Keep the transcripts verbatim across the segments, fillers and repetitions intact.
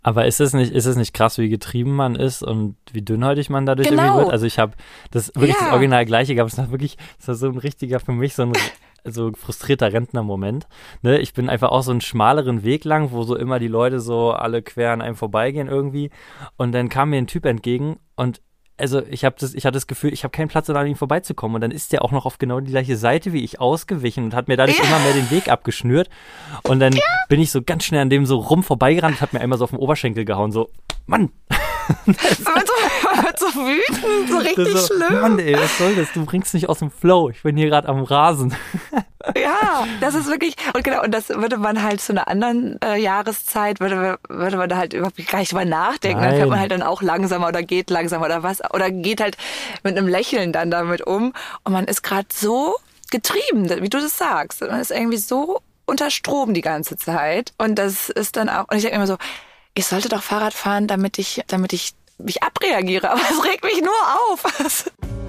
Aber ist es nicht, ist es nicht krass, wie getrieben man ist und wie dünnhäutig man dadurch genau. irgendwie wird? Also ich habe das wirklich ja. das original Gleiche gehabt. Es war wirklich, es war so ein richtiger, für mich so ein so frustrierter Rentner-Moment. Ne? Ich bin einfach auch so einen schmaleren Weg lang, wo so immer die Leute so alle quer an einem vorbeigehen irgendwie. Und dann kam mir ein Typ entgegen und also ich habe das, ich hatte das Gefühl, ich habe keinen Platz, an ihm vorbeizukommen. Und dann ist der auch noch auf genau die gleiche Seite wie ich ausgewichen und hat mir dadurch ja. immer mehr den Weg abgeschnürt. Und dann ja. bin ich so ganz schnell an dem so rum vorbeigerannt und hat mir einmal so auf den Oberschenkel gehauen. So, Mann! Man wird so, man wird so wütend, so richtig so, schlimm. Mann, ey, was soll das? Du bringst mich aus dem Flow. Ich bin hier gerade am Rasen. Ja, das ist wirklich, und genau, und das würde man halt zu einer anderen äh, Jahreszeit, würde, würde man da halt überhaupt gar nicht drüber nachdenken. Nein. Dann fährt man halt dann auch langsamer oder geht langsamer oder was, oder geht halt mit einem Lächeln dann damit um. Und man ist gerade so getrieben, wie du das sagst. Man ist irgendwie so unter Strom die ganze Zeit. Und das ist dann auch, und ich denke immer so, ich sollte doch Fahrrad fahren, damit ich, damit ich mich abreagiere, aber es regt mich nur auf.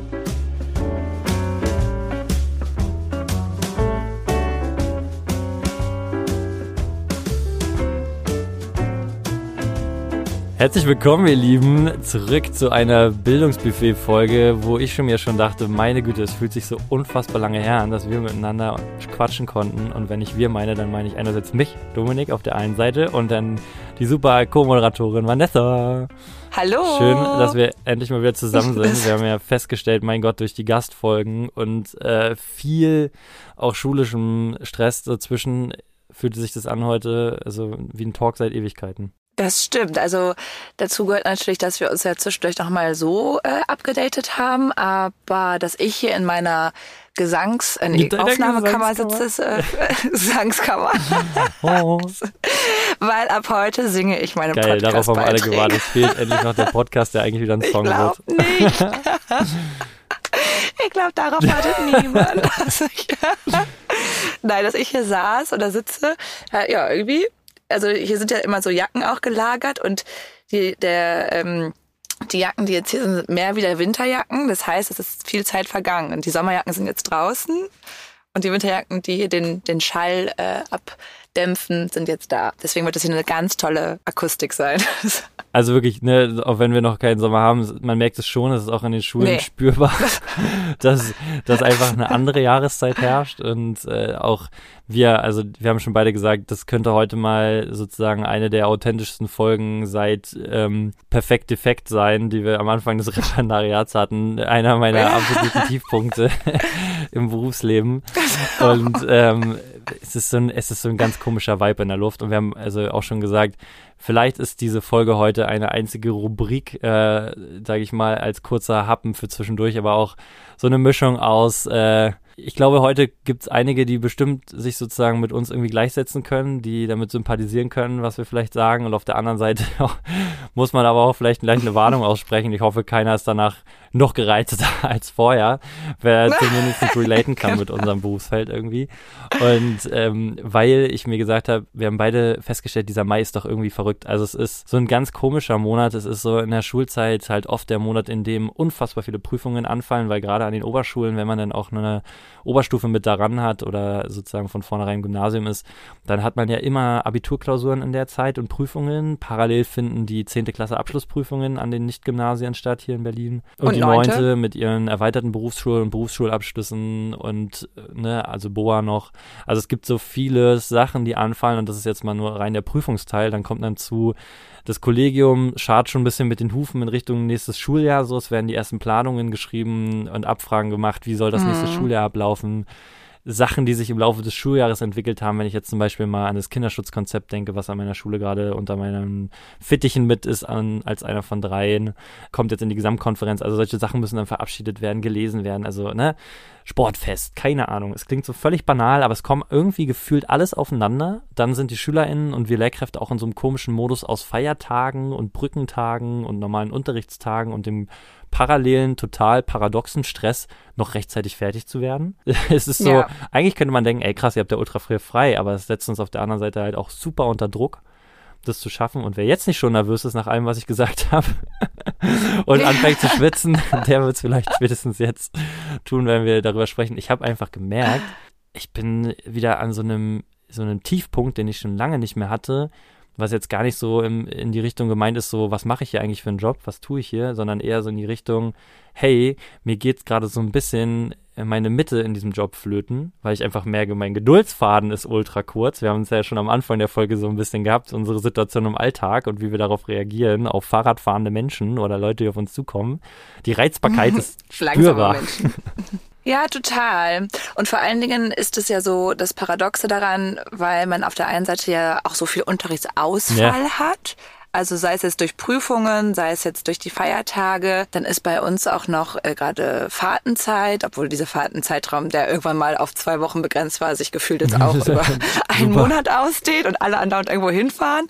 Herzlich willkommen, ihr Lieben, zurück zu einer Bildungsbuffet-Folge, wo ich schon mir schon dachte, meine Güte, es fühlt sich so unfassbar lange her an, dass wir miteinander quatschen konnten. Und wenn ich wir meine, dann meine ich einerseits mich, Dominik, auf der einen Seite und dann die super Co-Moderatorin Vanessa. Hallo. Schön, dass wir endlich mal wieder zusammen sind. Wir haben ja festgestellt, mein Gott, durch die Gastfolgen und äh, viel auch schulischem Stress dazwischen fühlte sich das an heute, also wie ein Talk seit Ewigkeiten. Das stimmt. Also dazu gehört natürlich, dass wir uns ja zwischendurch noch mal so äh, abgedatet haben, aber dass ich hier in meiner Gesangs-, äh, nee, Aufnahmekammer sitze, äh, Gesangskammer. Oh. Weil ab heute singe ich meine Podcast. Geil, darauf haben alle gewartet. Es fehlt endlich noch der Podcast, der eigentlich wieder ein Song ich glaub wird. Nicht. Ich glaube, darauf wartet niemand. Dass ich, nein, dass ich hier saß oder sitze, ja, irgendwie. Also hier sind ja immer so Jacken auch gelagert und die, der, ähm, die Jacken, die jetzt hier sind, sind mehr wie der Winterjacken. Das heißt, es ist viel Zeit vergangen. Und die Sommerjacken sind jetzt draußen und die Winterjacken, die hier den, den Schall äh, abdämpfen, sind jetzt da. Deswegen wird das hier eine ganz tolle Akustik sein. Also wirklich, ne, auch wenn wir noch keinen Sommer haben, man merkt es schon, es ist auch in den Schulen nee. spürbar, dass, dass einfach eine andere Jahreszeit herrscht und äh, auch wir, also wir haben schon beide gesagt, das könnte heute mal sozusagen eine der authentischsten Folgen seit ähm, Perfekt Defekt sein, die wir am Anfang des Referendariats hatten. Einer meiner absoluten Tiefpunkte im Berufsleben. Und ähm, es ist so ein, es ist so ein ganz komischer Vibe in der Luft und wir haben also auch schon gesagt, vielleicht ist diese Folge heute eine einzige Rubrik, äh, sage ich mal, als kurzer Happen für zwischendurch, aber auch so eine Mischung aus, äh, ich glaube, heute gibt es einige, die bestimmt sich sozusagen mit uns irgendwie gleichsetzen können, die damit sympathisieren können, was wir vielleicht sagen. Und auf der anderen Seite muss man aber auch vielleicht gleich eine Warnung aussprechen. Ich hoffe, keiner ist danach noch gereizter als vorher, wer zumindest relaten kann mit unserem Berufsfeld irgendwie. Und ähm, weil ich mir gesagt habe, wir haben beide festgestellt, dieser Mai ist doch irgendwie verrückt. Also es ist so ein ganz komischer Monat. Es ist so in der Schulzeit halt oft der Monat, in dem unfassbar viele Prüfungen anfallen, weil gerade an den Oberschulen, wenn man dann auch eine Oberstufe mit daran hat oder sozusagen von vornherein Gymnasium ist, dann hat man ja immer Abiturklausuren in der Zeit und Prüfungen. Parallel finden die zehnte Klasse Abschlussprüfungen an den Nicht-Gymnasien statt hier in Berlin. Und, und die neunte mit ihren erweiterten Berufsschul- und Berufsschulabschlüssen und ne, also B O A noch. Also es gibt so viele Sachen, die anfallen und das ist jetzt mal nur rein der Prüfungsteil. Dann kommt dann zu, das Kollegium schart schon ein bisschen mit den Hufen in Richtung nächstes Schuljahr. So, es werden die ersten Planungen geschrieben und Abfragen gemacht, wie soll das nächste mhm. Schuljahr ablaufen. Sachen, die sich im Laufe des Schuljahres entwickelt haben, wenn ich jetzt zum Beispiel mal an das Kinderschutzkonzept denke, was an meiner Schule gerade unter meinen Fittichen mit ist, an, als einer von dreien, kommt jetzt in die Gesamtkonferenz. Also solche Sachen müssen dann verabschiedet werden, gelesen werden. Also, ne, Sportfest, keine Ahnung. Es klingt so völlig banal, aber es kommt irgendwie gefühlt alles aufeinander. Dann sind die SchülerInnen und wir Lehrkräfte auch in so einem komischen Modus aus Feiertagen und Brückentagen und normalen Unterrichtstagen und dem parallelen, total paradoxen Stress, noch rechtzeitig fertig zu werden. Es ist so, ja. Eigentlich könnte man denken, ey krass, ihr habt ja ultra früh frei, aber es setzt uns auf der anderen Seite halt auch super unter Druck, das zu schaffen. Und wer jetzt nicht schon nervös ist nach allem, was ich gesagt habe und anfängt zu schwitzen, der wird es vielleicht spätestens jetzt tun, wenn wir darüber sprechen. Ich habe einfach gemerkt, ich bin wieder an so einem, so einem Tiefpunkt, den ich schon lange nicht mehr hatte, was jetzt gar nicht so im, in die Richtung gemeint ist, so, was mache ich hier eigentlich für einen Job, was tue ich hier, sondern eher so in die Richtung, hey, mir geht's gerade so ein bisschen meine Mitte in diesem Job flöten, weil ich einfach merke, mein Geduldsfaden ist ultra kurz. Wir haben uns ja schon am Anfang der Folge so ein bisschen gehabt, unsere Situation im Alltag und wie wir darauf reagieren, auf Fahrradfahrende Menschen oder Leute, die auf uns zukommen. Die Reizbarkeit ist spürbar. Ja, total. Und vor allen Dingen ist es ja so das Paradoxe daran, weil man auf der einen Seite ja auch so viel Unterrichtsausfall ja. hat. Also sei es jetzt durch Prüfungen, sei es jetzt durch die Feiertage, dann ist bei uns auch noch äh, gerade Fahrtenzeit, obwohl dieser Fahrtenzeitraum, der irgendwann mal auf zwei Wochen begrenzt war, sich gefühlt jetzt auch über einen Monat ausdehnt und alle andauernd irgendwo hinfahren.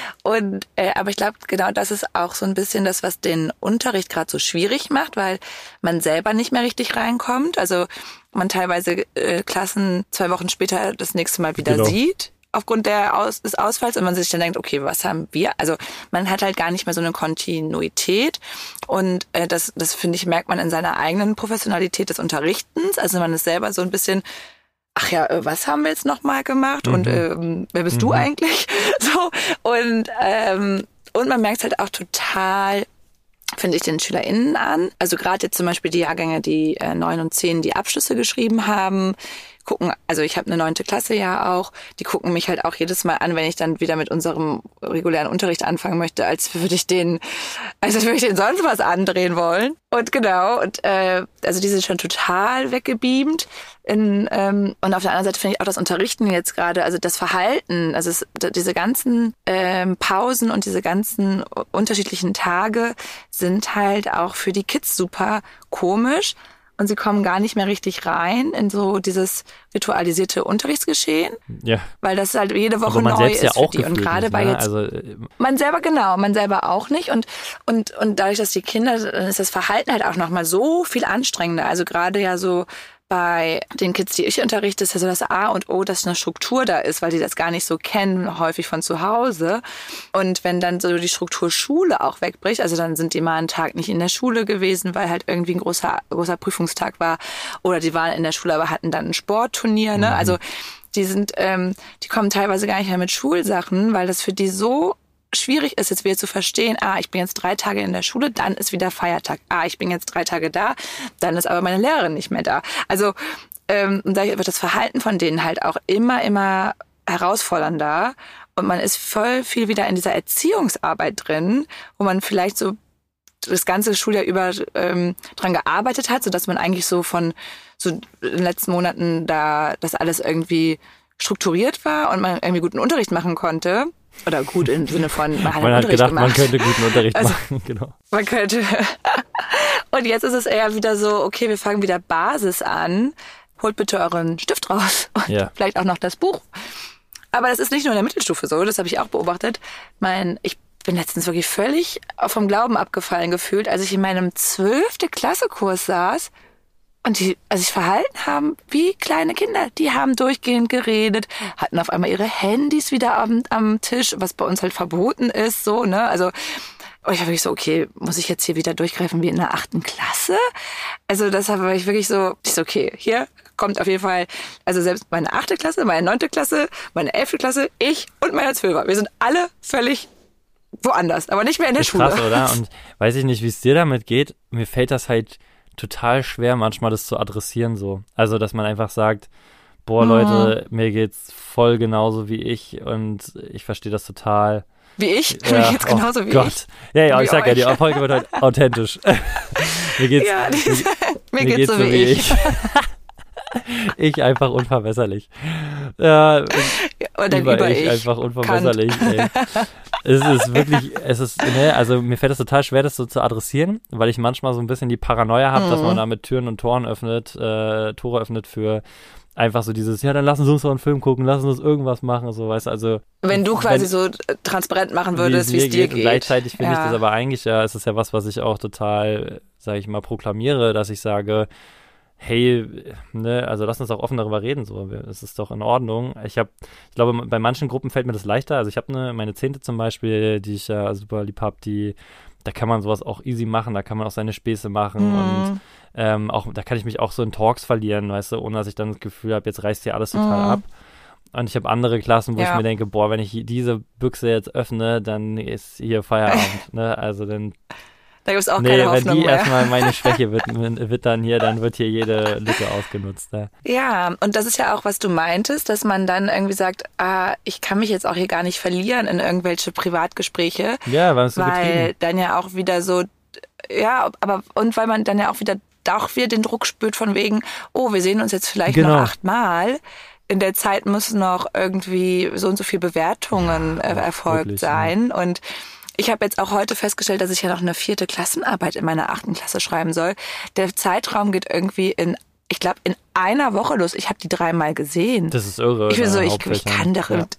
Und äh, aber ich glaube, genau das ist auch so ein bisschen das, was den Unterricht gerade so schwierig macht, weil man selber nicht mehr richtig reinkommt. Also man teilweise äh, Klassen zwei Wochen später das nächste Mal wieder genau. sieht. Aufgrund der Aus- des Ausfalls und man sich dann denkt, okay, was haben wir? Also man hat halt gar nicht mehr so eine Kontinuität und äh, das, das finde ich, merkt man in seiner eigenen Professionalität des Unterrichtens. Also man ist selber so ein bisschen, ach ja, was haben wir jetzt nochmal gemacht mhm. und ähm, wer bist mhm. du eigentlich? So und ähm, und man merkt halt auch total, finde ich, den SchülerInnen an. Also gerade jetzt zum Beispiel die Jahrgänge, die äh, neun und zehn die Abschlüsse geschrieben haben, gucken, also ich habe eine neunte Klasse ja auch, die gucken mich halt auch jedes Mal an, wenn ich dann wieder mit unserem regulären Unterricht anfangen möchte, als würde ich denen, als würde ich denen sonst was andrehen wollen. Und genau, und äh, also die sind schon total weggebeamt. In, ähm, und auf der anderen Seite finde ich auch das Unterrichten jetzt gerade, also das Verhalten, also es, diese ganzen ähm, Pausen und diese ganzen unterschiedlichen Tage sind halt auch für die Kids super komisch. Und sie kommen gar nicht mehr richtig rein in so dieses ritualisierte Unterrichtsgeschehen. Ja. Weil das halt jede Woche man neu ist ja auch für die. Und gerade bei ne? jetzt. Also, man selber, genau, man selber auch nicht. Und, und, und dadurch, dass die Kinder, dann ist das Verhalten halt auch nochmal so viel anstrengender. Also gerade ja so bei den Kids, die ich unterrichte, ist ja so das A und O, dass eine Struktur da ist, weil die das gar nicht so kennen, häufig von zu Hause. Und wenn dann so die Struktur Schule auch wegbricht, also dann sind die mal einen Tag nicht in der Schule gewesen, weil halt irgendwie ein großer, großer Prüfungstag war, oder die waren in der Schule, aber hatten dann ein Sportturnier, ne? Mhm. Also die sind, ähm, die kommen teilweise gar nicht mehr mit Schulsachen, weil das für die so schwierig ist, jetzt wieder zu verstehen, ah, ich bin jetzt drei Tage in der Schule, dann ist wieder Feiertag. Ah, ich bin jetzt drei Tage da, dann ist aber meine Lehrerin nicht mehr da. Also ähm, da wird das Verhalten von denen halt auch immer, immer herausfordernder und man ist voll viel wieder in dieser Erziehungsarbeit drin, wo man vielleicht so das ganze Schuljahr über ähm, dran gearbeitet hat, sodass man eigentlich so von so in den letzten Monaten da das alles irgendwie strukturiert war und man irgendwie guten Unterricht machen konnte. Oder gut im Sinne von, man hat, man hat Unterricht gedacht, gemacht. Man könnte guten Unterricht also, machen, genau. Man könnte. Und jetzt ist es eher wieder so, okay, wir fangen wieder Basis an. Holt bitte euren Stift raus und ja. vielleicht auch noch das Buch. Aber das ist nicht nur in der Mittelstufe so, das habe ich auch beobachtet. Mein, ich bin letztens wirklich völlig vom Glauben abgefallen gefühlt, als ich in meinem zwölfte Klasse-Kurs saß. Und die also sich verhalten haben wie kleine Kinder. Die haben durchgehend geredet, hatten auf einmal ihre Handys wieder am, am Tisch, was bei uns halt verboten ist, so, ne? Also, und ich war wirklich so, okay, muss ich jetzt hier wieder durchgreifen wie in der achten Klasse? Also, das war ich wirklich so, ich so, okay, hier kommt auf jeden Fall, also selbst meine achte Klasse, meine neunte Klasse, meine elfte Klasse, ich und meine Zwölfer. Wir sind alle völlig woanders, aber nicht mehr in der ist Schule. Krass, oder? Und weiß ich nicht, wie es dir damit geht. Mir fällt das halt total schwer, manchmal das zu adressieren so. Also, dass man einfach sagt, boah, mhm. Leute, mir geht's voll genauso wie ich und ich verstehe das total. Wie ich? Ja, mir geht's genauso oh wie Gott. ich. Ja, ja, wie ich sag euch. ja, die Folge wird heute authentisch. mir geht's, ja, diese, mir, mir geht's so wie ich. ich. Ich einfach unverbesserlich. Ja, und dann über, über ich, ich einfach unverbesserlich. Ey. Es ist wirklich, es ist, ne, also mir fällt es total schwer, das so zu adressieren, weil ich manchmal so ein bisschen die Paranoia habe, mhm. dass man damit Türen und Toren öffnet, äh, Tore öffnet für einfach so dieses, ja, dann lassen Sie uns doch einen Film gucken, lassen Sie uns irgendwas machen, so, weißt du, also. Wenn du quasi wenn, so transparent machen würdest, wie es dir geht. Und gleichzeitig finde ja. ich das aber eigentlich, ja, es ist ja was, was ich auch total, sage ich mal, proklamiere, dass ich sage, hey, ne, also lass uns auch offen darüber reden, so, es ist doch in Ordnung. Ich habe, ich glaube, bei manchen Gruppen fällt mir das leichter, also ich habe eine, meine Zehnte zum Beispiel, die ich ja super lieb habe, die, da kann man sowas auch easy machen, da kann man auch seine Späße machen mhm. und ähm, auch, da kann ich mich auch so in Talks verlieren, weißt du, ohne dass ich dann das Gefühl habe, jetzt reißt hier alles total mhm. ab. Und ich habe andere Klassen, wo Ja. ich mir denke, boah, wenn ich diese Büchse jetzt öffne, dann ist hier Feierabend. ne? Also dann, Da gibt es auch nee, keine wenn Hoffnung die mehr. erstmal meine Schwäche wird, wird dann hier, dann wird hier jede Lücke ausgenutzt. Ja. Ja, und das ist ja auch, was du meintest, dass man dann irgendwie sagt, ah, ich kann mich jetzt auch hier gar nicht verlieren in irgendwelche Privatgespräche, Ja, weil es so weil getrieben. dann ja auch wieder so, ja, aber und weil man dann ja auch wieder auch wieder den Druck spürt von wegen, oh, wir sehen uns jetzt vielleicht Genau. noch achtmal. In der Zeit müssen noch irgendwie so und so viele Bewertungen äh, erfolgt wirklich, sein. Und ich habe jetzt auch heute festgestellt, dass ich ja noch eine vierte Klassenarbeit in meiner achten Klasse schreiben soll. Der Zeitraum geht irgendwie in, ich glaube, in einer Woche los. Ich habe die dreimal gesehen. Das ist irre. Ich bin so, deine ich, ich Hauptfächer. kann darin. Ja.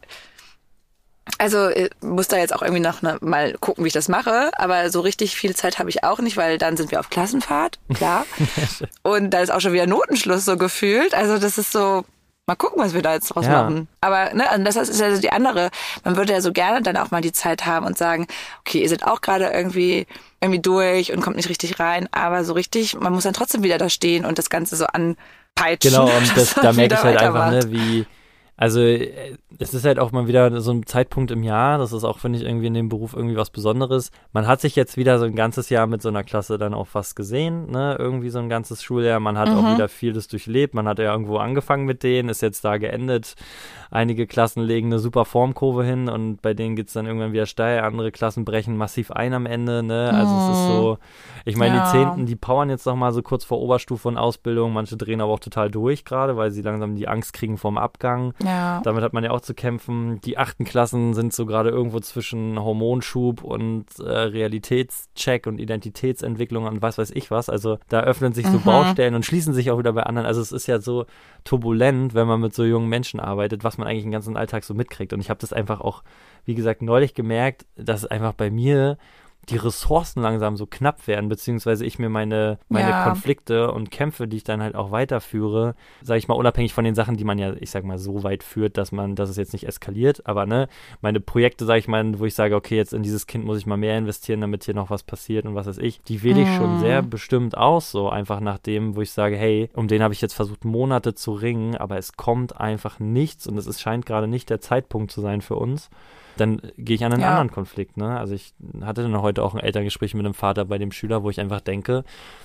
Also ich muss da jetzt auch irgendwie noch ne, mal gucken, wie ich das mache. Aber so richtig viel Zeit habe ich auch nicht, weil dann sind wir auf Klassenfahrt, klar. Und da ist auch schon wieder Notenschluss so gefühlt. Also das ist so, mal gucken, was wir da jetzt draus Ja. machen. Aber ne, also das ist ja so die andere. Man würde ja so gerne dann auch mal die Zeit haben und sagen, okay, ihr seid auch gerade irgendwie irgendwie durch und kommt nicht richtig rein. Aber so richtig, man muss dann trotzdem wieder da stehen und das Ganze so anpeitschen. Genau, und das, dass man da merke ich wieder halt einfach, weitermacht. ne, wie, also äh, es ist halt auch mal wieder so ein Zeitpunkt im Jahr, das ist auch, finde ich, irgendwie in dem Beruf irgendwie was Besonderes. Man hat sich jetzt wieder so ein ganzes Jahr mit so einer Klasse dann auch fast gesehen, ne, irgendwie so ein ganzes Schuljahr, man hat Mhm. auch wieder vieles durchlebt, man hat ja irgendwo angefangen mit denen, ist jetzt da geendet. Einige Klassen legen eine super Formkurve hin und bei denen geht's dann irgendwann wieder steil, andere Klassen brechen massiv ein am Ende, ne, also es ist so, ich meine, Ja. die Zehnten, die powern jetzt noch mal so kurz vor Oberstufe und Ausbildung, manche drehen aber auch total durch gerade, weil sie langsam die Angst kriegen vorm Abgang. Ja. Damit hat man ja auch zu kämpfen. Die achten Klassen sind so gerade irgendwo zwischen Hormonschub und äh, Realitätscheck und Identitätsentwicklung und was weiß ich was. Also da öffnen sich so Mhm. Baustellen und schließen sich auch wieder bei anderen. Also es ist ja so turbulent, wenn man mit so jungen Menschen arbeitet, was man eigentlich den ganzen Alltag so mitkriegt. Und ich habe das einfach auch, wie gesagt, neulich gemerkt, dass einfach bei mir die Ressourcen langsam so knapp werden, beziehungsweise ich mir meine, meine Ja. Konflikte und Kämpfe, die ich dann halt auch weiterführe, sage ich mal, unabhängig von den Sachen, die man ja, ich sag mal, so weit führt, dass man, dass es jetzt nicht eskaliert, aber ne, meine Projekte, sage ich mal, wo ich sage, okay, jetzt in dieses Kind muss ich mal mehr investieren, damit hier noch was passiert und was weiß ich, die wähle ich Mhm. schon sehr bestimmt aus, so einfach nach dem, wo ich sage, hey, um den habe ich jetzt versucht, Monate zu ringen, aber es kommt einfach nichts und es ist, scheint gerade nicht der Zeitpunkt zu sein für uns. Dann gehe ich an einen Ja. anderen Konflikt, ne? Also ich hatte dann heute auch ein Elterngespräch mit einem Vater bei dem Schüler, wo ich einfach denke,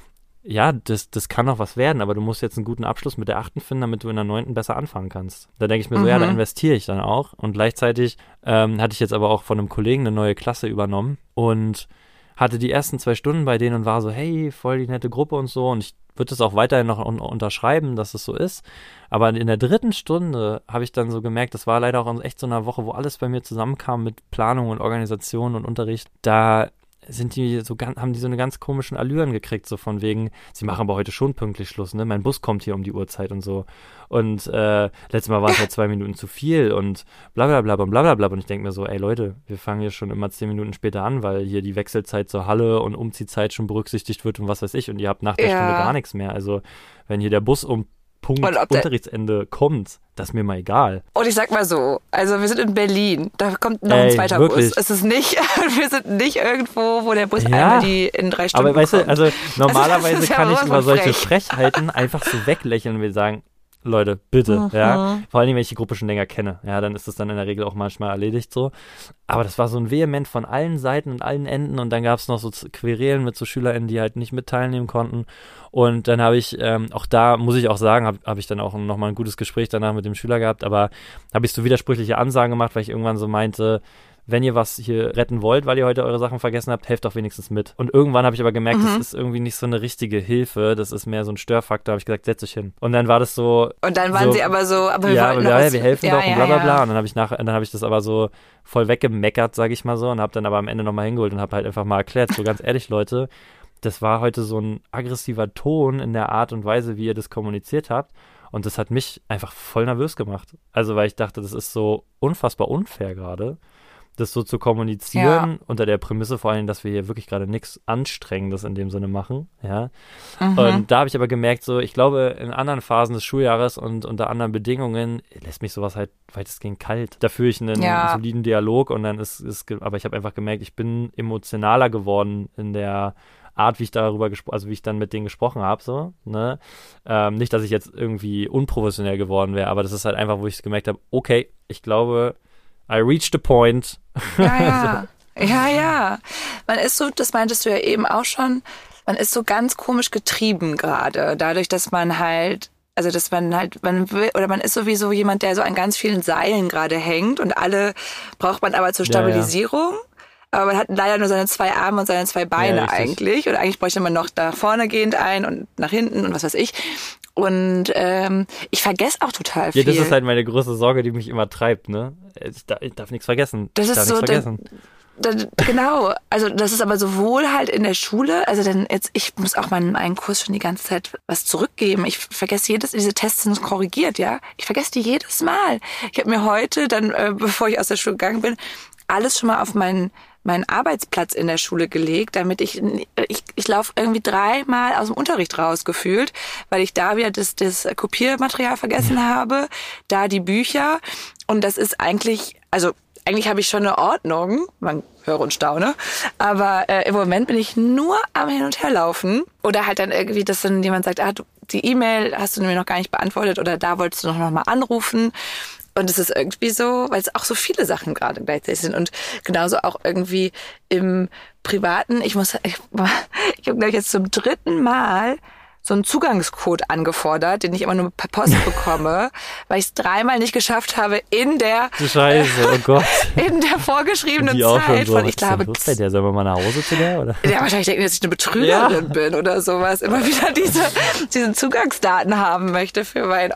ja, das, das kann noch was werden, aber du musst jetzt einen guten Abschluss mit der achten finden, damit du in der neunten besser anfangen kannst. Da denke ich mir so, Mhm. ja, da investiere ich dann auch. Und gleichzeitig ähm, hatte ich jetzt aber auch von einem Kollegen eine neue Klasse übernommen und hatte die ersten zwei Stunden bei denen und war so, hey, voll die nette Gruppe und so. Und ich würde das auch weiterhin noch un- unterschreiben, dass es so ist. Aber in der dritten Stunde habe ich dann so gemerkt, das war leider auch in echt so einer Woche, wo alles bei mir zusammenkam mit Planung und Organisation und Unterricht. Da sind die so ganz, haben die so eine ganz komischen Allüren gekriegt, so von wegen, sie machen aber heute schon pünktlich Schluss, ne? Mein Bus kommt hier um die Uhrzeit und so. Und äh, letztes Mal waren es halt zwei Minuten zu viel und bla bla bla und bla bla bla. Und ich denke mir so, ey Leute, wir fangen hier schon immer zehn Minuten später an, weil hier die Wechselzeit zur Halle und Umziehzeit schon berücksichtigt wird und was weiß ich. Und ihr habt nach der Ja. Stunde gar nichts mehr. Also wenn hier der Bus um Punkt Und ob der- Unterrichtsende kommt, das ist mir mal egal. Und ich sag mal so, also wir sind in Berlin, da kommt noch ein Ey, zweiter wirklich. Bus. Es ist nicht, wir sind nicht irgendwo, wo der Bus Ja. einmal die in drei Stunden Aber weißt du, kommt. also normalerweise das ist ja kann ich sowas über von solche frech. Frechheiten einfach so weglächeln und wir sagen, Leute, bitte, Mhm. ja. Vor allem, wenn ich die Gruppe schon länger kenne. Ja, dann ist es dann in der Regel auch manchmal erledigt so. Aber das war so ein Vehement von allen Seiten und allen Enden und dann gab es noch so Querelen mit so SchülerInnen, die halt nicht mit teilnehmen konnten. Und dann habe ich, ähm, auch da muss ich auch sagen, habe hab ich dann auch nochmal ein gutes Gespräch danach mit dem Schüler gehabt, aber habe ich so widersprüchliche Ansagen gemacht, weil ich irgendwann so meinte, wenn ihr was hier retten wollt, weil ihr heute eure Sachen vergessen habt, helft doch wenigstens mit. Und irgendwann habe ich aber gemerkt, Mhm. das ist irgendwie nicht so eine richtige Hilfe, das ist mehr so ein Störfaktor, habe ich gesagt, setz dich hin. Und dann war das so, Und dann waren so, sie aber so, aber wir ja, wollten aber noch ja, was- wir helfen ja, doch und ja, bla bla ja. bla. Und dann habe ich nach, dann habe ich das aber so voll weggemeckert, sage ich mal so, und habe dann aber am Ende nochmal hingeholt und habe halt einfach mal erklärt, so ganz ehrlich, Leute, das war heute so ein aggressiver Ton in der Art und Weise, wie ihr das kommuniziert habt. Und das hat mich einfach voll nervös gemacht. Also, weil ich dachte, das ist so unfassbar unfair gerade, das so zu kommunizieren, ja. unter der Prämisse vor allem, dass wir hier wirklich gerade nichts Anstrengendes in dem Sinne machen, ja. Mhm. Und da habe ich aber gemerkt, so, ich glaube, in anderen Phasen des Schuljahres und unter anderen Bedingungen lässt mich sowas halt weitestgehend kalt. Da führe ich einen ja. soliden Dialog und dann ist, ist aber ich habe einfach gemerkt, ich bin emotionaler geworden in der Art, wie ich darüber gesprochen, also wie ich dann mit denen gesprochen habe, so, ne, ähm, nicht, dass ich jetzt irgendwie unprofessionell geworden wäre, aber das ist halt einfach, wo ich gemerkt habe, okay, ich glaube, I reached the point. Ja, ja. Ja, ja. Man ist so, das meintest du ja eben auch schon, man ist so ganz komisch getrieben gerade. Dadurch, dass man halt, also dass man halt, man will, oder man ist sowieso jemand, der so an ganz vielen Seilen gerade hängt und alle braucht man aber zur Stabilisierung. Ja, ja. Aber man hat leider nur seine zwei Arme und seine zwei Beine ja, eigentlich. Und eigentlich bräuchte man noch da vorne gehend ein und nach hinten und was weiß ich. Und ähm, ich vergesse auch total viel. Ja, das ist halt meine größte Sorge, die mich immer treibt, ne? Ich darf, ich darf nichts vergessen. Das ich ist darf so, nichts vergessen. Da, da, genau. Also das ist aber sowohl halt in der Schule, also denn jetzt, ich muss auch meinen einen Kurs schon die ganze Zeit was zurückgeben. Ich vergesse jedes, diese Tests sind korrigiert, ja. Ich vergesse die jedes Mal. Ich habe mir heute dann, äh, bevor ich aus der Schule gegangen bin, alles schon mal auf meinen meinen Arbeitsplatz in der Schule gelegt, damit ich, ich, ich laufe irgendwie dreimal aus dem Unterricht raus gefühlt, weil ich da wieder das, das Kopiermaterial vergessen habe, da die Bücher und das ist eigentlich, also eigentlich habe ich schon eine Ordnung, man höre und staune, aber äh, im Moment bin ich nur am Hin- und Herlaufen oder halt dann irgendwie, dass dann jemand sagt, ah, du, die E-Mail hast du mir noch gar nicht beantwortet oder da wolltest du noch, noch mal anrufen. Und es ist irgendwie so, weil es auch so viele Sachen gerade gleichzeitig sind. Und genauso auch irgendwie im Privaten. Ich muss, ich, ich habe, glaube ich, jetzt zum dritten Mal so einen Zugangscode angefordert, den ich immer nur per Post bekomme, weil ich es dreimal nicht geschafft habe in der Scheiße, oh Gott. in der vorgeschriebenen die auch Zeit. so, Von, ich glaube, los bei der, sollen wir mal nach Hause zu der? Oder? Ja, wahrscheinlich denken, dass ich eine Betrügerin ja. bin oder sowas. Immer wieder diese, diese Zugangsdaten haben möchte für mein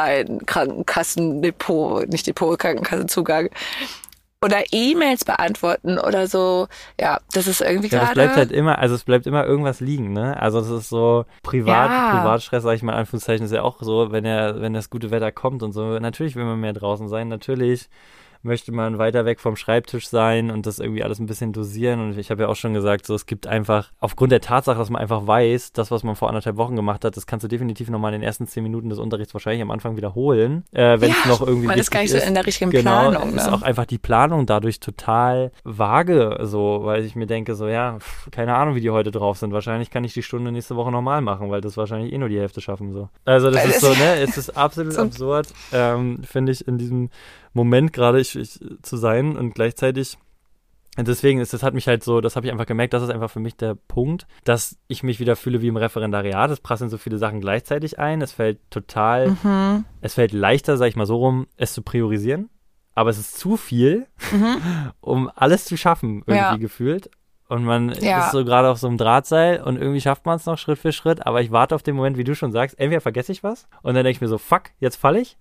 Online-Krankenkassendepot, nicht Depot, Krankenkassenzugang. Oder E-Mails beantworten oder so. Ja, das ist irgendwie ja, gerade... Es bleibt halt immer, also es bleibt immer irgendwas liegen, ne? Also es ist so Privat, ja. Privatstress, sag ich mal in Anführungszeichen, ist ja auch so, wenn er, wenn das gute Wetter kommt und so. Natürlich will man mehr draußen sein, natürlich möchte man weiter weg vom Schreibtisch sein und das irgendwie alles ein bisschen dosieren. Und ich habe ja auch schon gesagt, so es gibt einfach, aufgrund der Tatsache, dass man einfach weiß, das, was man vor anderthalb Wochen gemacht hat, das kannst du definitiv nochmal in den ersten zehn Minuten des Unterrichts wahrscheinlich am Anfang wiederholen, äh, wenn es ja, noch irgendwie man ist gar nicht so in der richtigen genau, Planung. Ist ne? auch einfach die Planung dadurch total vage, so, weil ich mir denke, so ja, pff, keine Ahnung, wie die heute drauf sind. Wahrscheinlich kann ich die Stunde nächste Woche nochmal machen, weil das wahrscheinlich eh nur die Hälfte schaffen. So. Also das weil ist so, ne, es ist absolut so absurd, ähm, finde ich, in diesem Moment gerade ich, ich, zu sein und gleichzeitig, deswegen ist, das hat mich halt so, das habe ich einfach gemerkt, das ist einfach für mich der Punkt, dass ich mich wieder fühle wie im Referendariat, es prasseln so viele Sachen gleichzeitig ein, es fällt total, mhm. es fällt leichter, sag ich mal so rum, es zu priorisieren, aber es ist zu viel, mhm. um alles zu schaffen, irgendwie ja. gefühlt. Und man ja. ist so gerade auf so einem Drahtseil und irgendwie schafft man es noch Schritt für Schritt, aber ich warte auf den Moment, wie du schon sagst, entweder vergesse ich was und dann denke ich mir so, fuck, jetzt falle ich.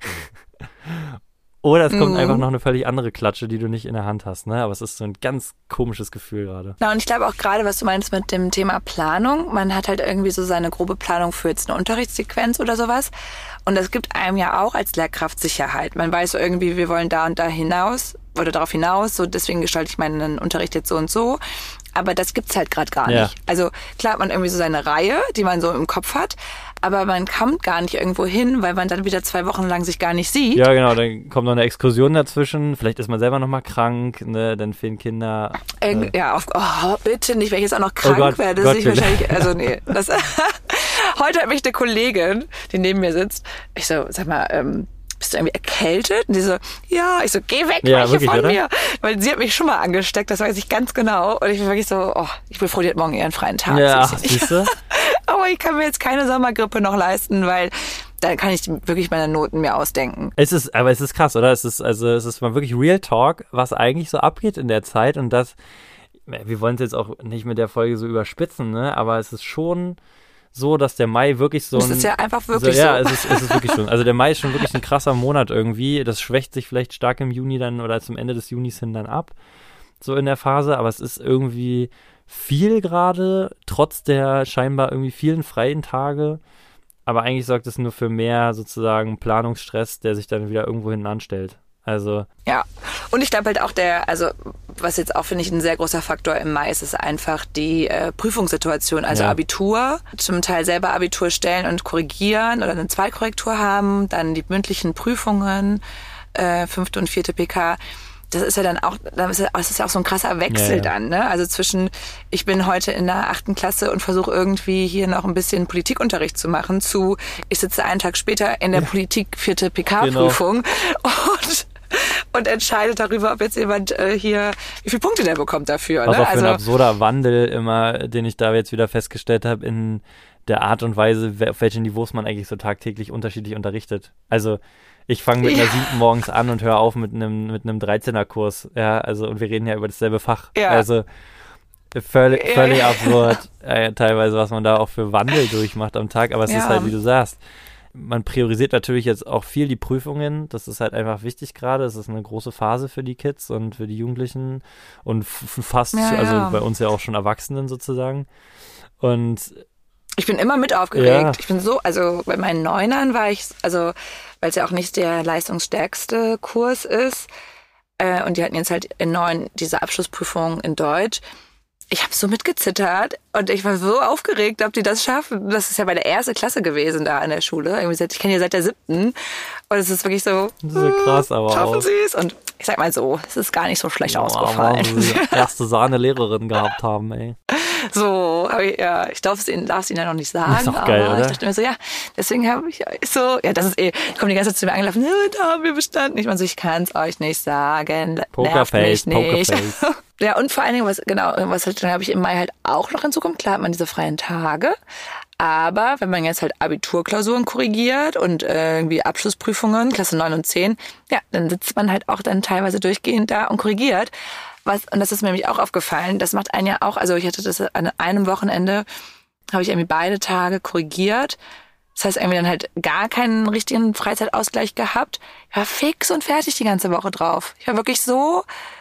Oder es kommt mhm. einfach noch eine völlig andere Klatsche, die du nicht in der Hand hast, ne? Aber es ist so ein ganz komisches Gefühl gerade. Na, und ich glaube auch gerade, was du meinst mit dem Thema Planung, man hat halt irgendwie so seine grobe Planung für jetzt eine Unterrichtssequenz oder sowas. Und das gibt einem ja auch als Lehrkraft Sicherheit. Man weiß so irgendwie, wir wollen da und da hinaus oder darauf hinaus, so deswegen gestalte ich meinen Unterricht jetzt so und so. Aber das gibt's halt gerade gar ja. nicht. Also klar hat man irgendwie so seine Reihe, die man so im Kopf hat, aber man kommt gar nicht irgendwo hin, weil man dann wieder zwei Wochen lang sich gar nicht sieht. Ja, genau, dann kommt noch eine Exkursion dazwischen, vielleicht ist man selber noch mal krank, ne, dann fehlen Kinder. Äh, ja, auf, oh, bitte nicht, wenn ich jetzt auch noch krank oh Gott, werde, Gott, ich wahrscheinlich, also nee. Das, heute hat mich eine Kollegin, die neben mir sitzt, ich so, sag mal, ähm, bist du irgendwie erkältet? Und die so, ja. Ich so, geh weg, ja, welche wirklich, von oder? mir. Weil sie hat mich schon mal angesteckt, das weiß ich ganz genau. Und ich bin wirklich so, oh, ich bin froh, die hat morgen ihren freien Tag. Ja, siehst du? Aber ich kann mir jetzt keine Sommergrippe noch leisten, weil da kann ich wirklich meine Noten mir ausdenken. Es ist, aber es ist krass, oder? Es ist, also, es ist mal wirklich Real Talk, was eigentlich so abgeht in der Zeit. Und das, wir wollen es jetzt auch nicht mit der Folge so überspitzen, ne? Aber es ist schon so, dass der Mai wirklich so ein... Es ist ja einfach wirklich so. so. Ja, es ist, es ist wirklich schon. Also der Mai ist schon wirklich ein krasser Monat irgendwie. Das schwächt sich vielleicht stark im Juni dann oder zum Ende des Junis hin dann ab, so in der Phase. Aber es ist irgendwie viel gerade, trotz der scheinbar irgendwie vielen freien Tage. Aber eigentlich sorgt es nur für mehr sozusagen Planungsstress, der sich dann wieder irgendwo hinten anstellt. Also ja, und ich glaube halt auch der, also was jetzt auch, finde ich, ein sehr großer Faktor im Mai ist, ist einfach die äh, Prüfungssituation. Also ja. Abitur, zum Teil selber Abitur stellen und korrigieren oder eine Zweitkorrektur haben, dann die mündlichen Prüfungen, äh, fünfte und vierte P K. Das ist ja dann auch, das ist ja auch so ein krasser Wechsel ja, ja. dann, ne? Also zwischen, ich bin heute in der achten Klasse und versuche irgendwie hier noch ein bisschen Politikunterricht zu machen, zu, ich sitze einen Tag später in der ja. Politik vierte P K-Prüfung genau. und und entscheidet darüber, ob jetzt jemand äh, hier, wie viele Punkte der bekommt dafür. Was ne? auch für also, ein absurder Wandel immer, den ich da jetzt wieder festgestellt habe, in der Art und Weise, auf welchen Niveaus man eigentlich so tagtäglich unterschiedlich unterrichtet. Also ich fange mit ja. einer siebten morgens an und höre auf mit einem mit einem dreizehner-Kurs. Ja, also und wir reden ja über dasselbe Fach. Ja. Also völlig, völlig ja. absurd, äh, teilweise, was man da auch für Wandel durchmacht am Tag. Aber es ja. ist halt, wie du sagst, man priorisiert natürlich jetzt auch viel die Prüfungen. Das ist halt einfach wichtig gerade. Es ist eine große Phase für die Kids und für die Jugendlichen und f- fast, ja, also ja. bei uns ja auch schon Erwachsenen sozusagen. Und ich bin immer mit aufgeregt. Ja. Ich bin so, also bei meinen Neunern war ich, also weil es ja auch nicht der leistungsstärkste Kurs ist. Äh, und die hatten jetzt halt in neun diese Abschlussprüfung in Deutsch. Ich habe so mitgezittert und ich war so aufgeregt, ob die das schaffen. Das ist ja bei der ersten Klasse gewesen da in der Schule. Irgendwie seit, ich kenne die seit der siebten Und es ist wirklich so, das ist so krass, aber schaffen auch. sie es? Und ich sag mal so, es ist gar nicht so schlecht ja, ausgefallen. Weil sie die erste Sahne-Lehrerin gehabt haben, ey. So, hab ich, ja, ich darf es ihnen, darf es ihnen ja noch nicht sagen. Das ist doch geil, aber oder? Ich dachte mir so, ja, deswegen habe ich so, ja, das ist eh, ich komme die ganze Zeit zu mir angelaufen, ja, da haben wir bestanden. Ich meine so, ich kann es euch nicht sagen. Pokerface, Pokerface. Ja, und vor allen Dingen, was, genau, was halt, dann habe ich im Mai halt auch noch hinzukommt. Klar hat man diese freien Tage. Aber wenn man jetzt halt Abiturklausuren korrigiert und äh, irgendwie Abschlussprüfungen, Klasse neun und zehn, ja, dann sitzt man halt auch dann teilweise durchgehend da und korrigiert. Was, und das ist mir nämlich auch aufgefallen, das macht einen ja auch, also ich hatte das an einem Wochenende, habe ich irgendwie beide Tage korrigiert. Das heißt, irgendwie dann halt gar keinen richtigen Freizeitausgleich gehabt. Ich war fix und fertig die ganze Woche drauf. Ich war wirklich so,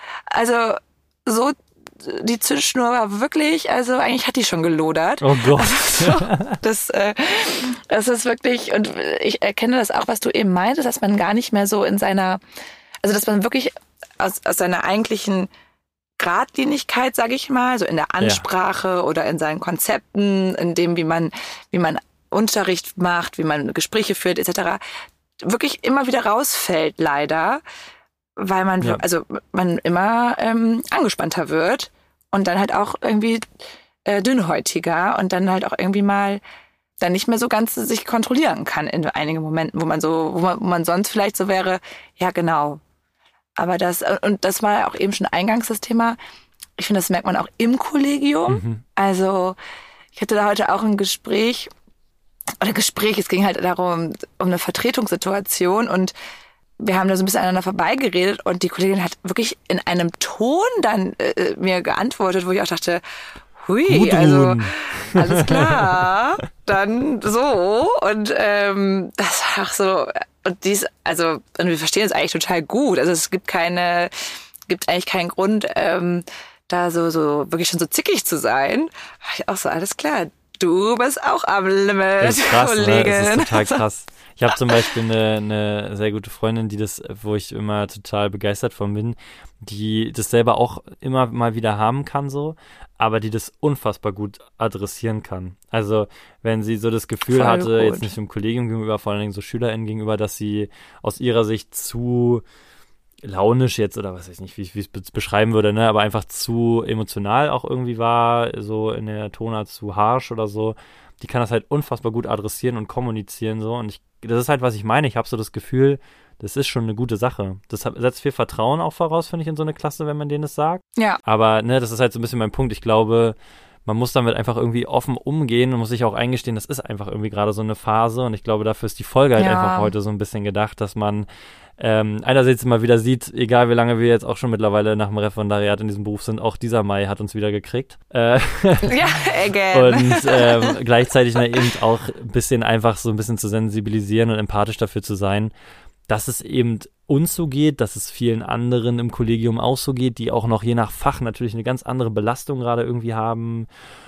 also so, die Zündschnur war wirklich, also eigentlich hat die schon gelodert. Oh Gott. Also so, das, äh, das ist wirklich, und ich erkenne das auch, was du eben meintest, dass man gar nicht mehr so in seiner, also dass man wirklich aus, aus seiner eigentlichen Gradlinigkeit, sage ich mal, so in der Ansprache ja. oder in seinen Konzepten, in dem, wie man, wie man Unterricht macht, wie man Gespräche führt, et cetera, wirklich immer wieder rausfällt, leider, weil man, ja. also man immer ähm, angespannter wird und dann halt auch irgendwie äh, dünnhäutiger und dann halt auch irgendwie mal dann nicht mehr so ganz sich kontrollieren kann in einigen Momenten, wo man so, wo man, wo man sonst vielleicht so wäre, ja genau. Aber das, und das war ja auch eben schon eingangs das Thema. Ich finde, das merkt man auch im Kollegium. Mhm. Also, ich hatte da heute auch ein Gespräch, oder Gespräch, es ging halt darum, um eine Vertretungssituation und wir haben da so ein bisschen aneinander vorbeigeredet und die Kollegin hat wirklich in einem Ton dann äh, mir geantwortet, wo ich auch dachte, hui, Gudrun. Also alles klar, dann so und ähm, das war auch so. Und dies, also, und wir verstehen es eigentlich total gut. Also es gibt keine, gibt eigentlich keinen Grund, ähm, da so, so wirklich schon so zickig zu sein. Ich auch so, alles klar, du bist auch am Limit, das ist krass, Kollegin. Ne? Das ist total krass. Ich habe zum Beispiel eine, eine sehr gute Freundin, die das, wo ich immer total begeistert von bin, die das selber auch immer mal wieder haben kann so, aber die das unfassbar gut adressieren kann. Also wenn sie so das Gefühl Voll hatte, gut. jetzt nicht dem Kollegium gegenüber, vor allen Dingen so SchülerInnen gegenüber, dass sie aus ihrer Sicht zu launisch jetzt oder was weiß ich nicht, wie ich es beschreiben würde, ne, aber einfach zu emotional auch irgendwie war, so in der Tonart zu harsh oder so, die kann das halt unfassbar gut adressieren und kommunizieren so und ich, das ist halt, was ich meine, ich habe so das Gefühl, das ist schon eine gute Sache. Das setzt viel Vertrauen auch voraus, finde ich, in so eine Klasse, wenn man denen das sagt. Ja. Aber, ne, das ist halt so ein bisschen mein Punkt. Ich glaube, man muss damit einfach irgendwie offen umgehen und muss sich auch eingestehen, das ist einfach irgendwie gerade so eine Phase und ich glaube, dafür ist die Folge halt ja. einfach heute so ein bisschen gedacht, dass man ähm, einerseits immer wieder sieht, egal wie lange wir jetzt auch schon mittlerweile nach dem Referendariat in diesem Beruf sind, auch dieser Mai hat uns wieder gekriegt. Äh, ja, again. Und ähm, gleichzeitig ne, eben auch ein bisschen einfach so ein bisschen zu sensibilisieren und empathisch dafür zu sein, dass es eben uns so geht, dass es vielen anderen im Kollegium auch so geht, die auch noch je nach Fach natürlich eine ganz andere Belastung gerade irgendwie haben.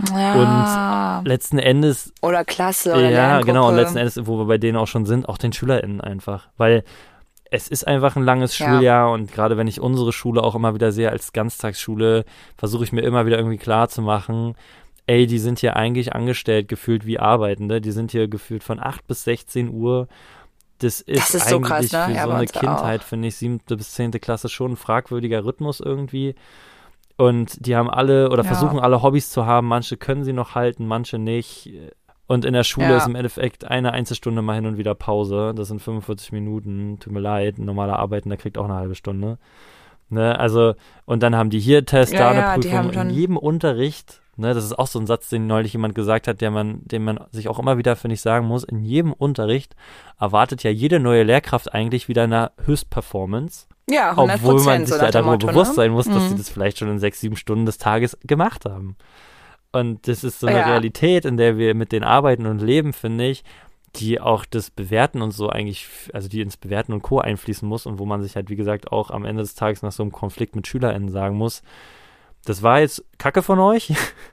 Ja. Und letzten Endes... Oder Klasse oder Ja, Lerngruppe. genau. Und letzten Endes, wo wir bei denen auch schon sind, auch den SchülerInnen einfach. Weil es ist einfach ein langes Schuljahr ja. und gerade wenn ich unsere Schule auch immer wieder sehe als Ganztagsschule, versuche ich mir immer wieder irgendwie klar zu machen, ey, die sind hier eigentlich angestellt, gefühlt wie Arbeitende, die sind hier gefühlt von acht bis sechzehn Uhr. Das ist, das ist eigentlich so krass, ne? für ja, so eine Kindheit, finde ich, siebte bis zehnte Klasse schon ein fragwürdiger Rhythmus irgendwie. Und die haben alle oder ja. versuchen alle Hobbys zu haben. Manche können sie noch halten, manche nicht. Und in der Schule ja. ist im Endeffekt eine Einzelstunde mal hin und wieder Pause. Das sind fünfundvierzig Minuten. Tut mir leid, ein normaler Arbeitender kriegt auch eine halbe Stunde. Ne, also, und dann haben die hier Test, ja, da eine ja, Prüfung. In jedem Unterricht, ne, das ist auch so ein Satz, den neulich jemand gesagt hat, der man, den man sich auch immer wieder, finde ich, sagen muss. In jedem Unterricht erwartet ja jede neue Lehrkraft eigentlich wieder eine Höchstperformance. Ja, hundert Prozent. Obwohl man sich so ja darüber Motto, bewusst ne? sein muss, dass mhm. sie das vielleicht schon in sechs, sieben Stunden des Tages gemacht haben. Und das ist so eine ja. Realität, in der wir mit denen arbeiten und leben, finde ich, die auch das Bewerten und so eigentlich, also die ins Bewerten und Co. einfließen muss und wo man sich halt, wie gesagt, auch am Ende des Tages nach so einem Konflikt mit SchülerInnen sagen muss, das war jetzt Kacke von euch.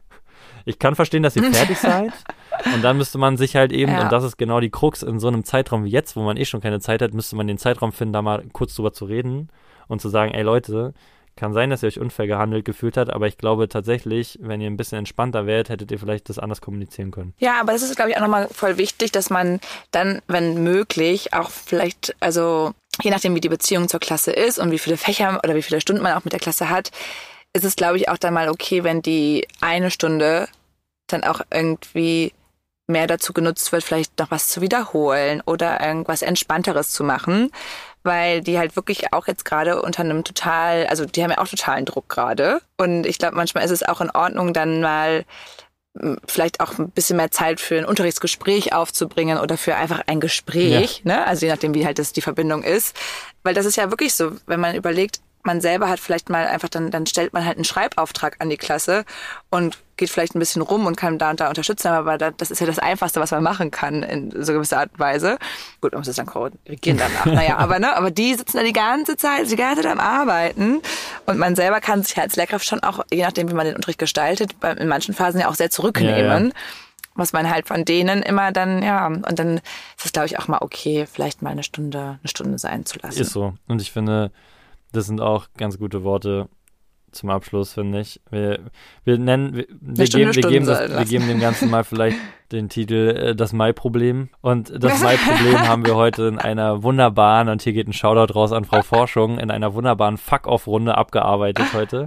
Ich kann verstehen, dass ihr fertig seid. Und dann müsste man sich halt eben, ja. und das ist genau die Krux, in so einem Zeitraum wie jetzt, wo man eh schon keine Zeit hat, müsste man den Zeitraum finden, da mal kurz drüber zu reden und zu sagen, ey Leute, kann sein, dass ihr euch unfair gehandelt gefühlt habt, aber ich glaube tatsächlich, wenn ihr ein bisschen entspannter wärt, hättet ihr vielleicht das anders kommunizieren können. Ja, aber das ist, glaube ich, auch nochmal voll wichtig, dass man dann, wenn möglich, auch vielleicht, also je nachdem, wie die Beziehung zur Klasse ist und wie viele Fächer oder wie viele Stunden man auch mit der Klasse hat, ist es, glaube ich, auch dann mal okay, wenn die eine Stunde dann auch irgendwie mehr dazu genutzt wird, vielleicht noch was zu wiederholen oder irgendwas Entspannteres zu machen, weil die halt wirklich auch jetzt gerade unter einem total, also die haben ja auch totalen Druck gerade und ich glaube, manchmal ist es auch in Ordnung, dann mal vielleicht auch ein bisschen mehr Zeit für ein Unterrichtsgespräch aufzubringen oder für einfach ein Gespräch, ja. ne? Also je nachdem, wie halt das die Verbindung ist, weil das ist ja wirklich so, wenn man überlegt, man selber hat vielleicht mal einfach, dann, dann stellt man halt einen Schreibauftrag an die Klasse und geht vielleicht ein bisschen rum und kann da und da unterstützen, aber das ist ja das Einfachste, was man machen kann in so gewisser Art und Weise. Gut, man muss es dann korrigieren danach. Naja, aber ne, aber die sitzen da die ganze Zeit, die ganze Zeit am Arbeiten und man selber kann sich als Lehrkraft schon auch, je nachdem, wie man den Unterricht gestaltet, in manchen Phasen ja auch sehr zurücknehmen. Ja, ja. Was man halt von denen immer dann, ja, und dann ist es, glaube ich, auch mal okay, vielleicht mal eine Stunde, eine Stunde sein zu lassen. Ist so. Und ich finde, das sind auch ganz gute Worte zum Abschluss, finde ich. Wir, wir nennen, wir, wir, geben, wir, geben das, wir geben dem Ganzen mal vielleicht den Titel äh, Das Mai-Problem. Und das Mai-Problem haben wir heute in einer wunderbaren, und hier geht ein Shoutout raus an Frau Forschung, in einer wunderbaren Fuck-Off-Runde abgearbeitet heute.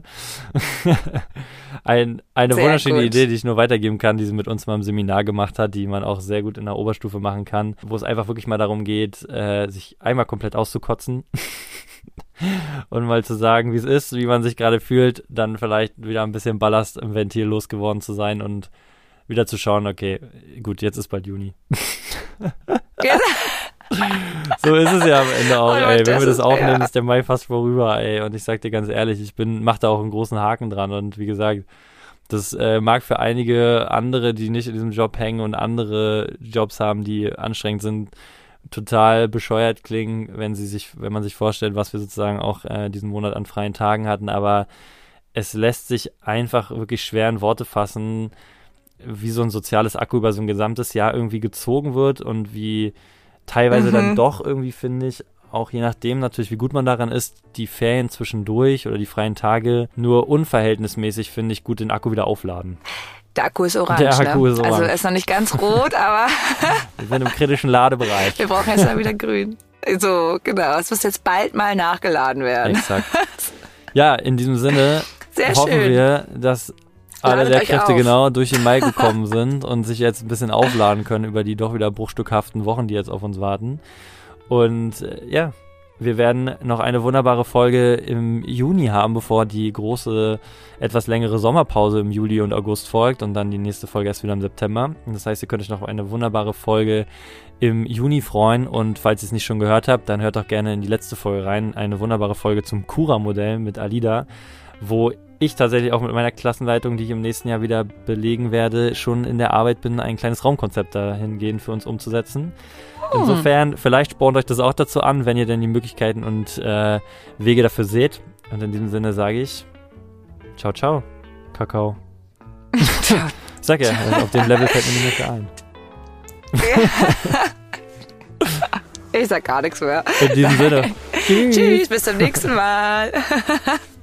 Ein, eine sehr wunderschöne gut. Idee, die ich nur weitergeben kann, die sie mit uns mal im Seminar gemacht hat, die man auch sehr gut in der Oberstufe machen kann, wo es einfach wirklich mal darum geht, äh, sich einmal komplett auszukotzen. Und mal zu sagen, wie es ist, wie man sich gerade fühlt, dann vielleicht wieder ein bisschen Ballast im Ventil losgeworden zu sein und wieder zu schauen, okay, gut, jetzt ist bald Juni. So ist es ja am Ende auch, ey. Wenn wir das aufnehmen, ist der Mai fast vorüber, ey. Und ich sag dir ganz ehrlich, ich bin, mach da auch einen großen Haken dran. Und wie gesagt, das äh, mag für einige andere, die nicht in diesem Job hängen und andere Jobs haben, die anstrengend sind, total bescheuert klingen, wenn sie sich, wenn man sich vorstellt, was wir sozusagen auch äh, diesen Monat an freien Tagen hatten, aber es lässt sich einfach wirklich schwer in Worte fassen, wie so ein soziales Akku über so ein gesamtes Jahr irgendwie gezogen wird und wie teilweise mhm. dann doch irgendwie, finde ich, auch je nachdem natürlich, wie gut man daran ist, die Ferien zwischendurch oder die freien Tage nur unverhältnismäßig, finde ich, gut den Akku wieder aufladen. Der Akku ist orange, Der Akku ne? ist orange. Also er ist noch nicht ganz rot, aber wir sind im kritischen Ladebereich. Wir brauchen jetzt mal wieder grün. So, genau. Es muss jetzt bald mal nachgeladen werden. Exakt. Ja, in diesem Sinne Sehr hoffen schön. wir, dass alle Ladet Lehrkräfte euch auf. genau durch den Mai gekommen sind und sich jetzt ein bisschen aufladen können über die doch wieder bruchstückhaften Wochen, die jetzt auf uns warten. Und äh, ja, wir werden noch eine wunderbare Folge im Juni haben, bevor die große, etwas längere Sommerpause im Juli und August folgt und dann die nächste Folge erst wieder im September. Das heißt, ihr könnt euch noch auf eine wunderbare Folge im Juni freuen und falls ihr es nicht schon gehört habt, dann hört doch gerne in die letzte Folge rein, eine wunderbare Folge zum Cura-Modell mit Alida, wo ich tatsächlich auch mit meiner Klassenleitung, die ich im nächsten Jahr wieder belegen werde, schon in der Arbeit bin, ein kleines Raumkonzept dahingehend für uns umzusetzen. Insofern, vielleicht spornt euch das auch dazu an, wenn ihr denn die Möglichkeiten und äh, Wege dafür seht. Und in diesem Sinne sage ich, ciao, ciao, Kakao. Sag ja, auf dem Level fällt mir nicht mehr ein. Ich sag gar nichts mehr. In diesem Sinne. Tschüss. Tschüss, bis zum nächsten Mal.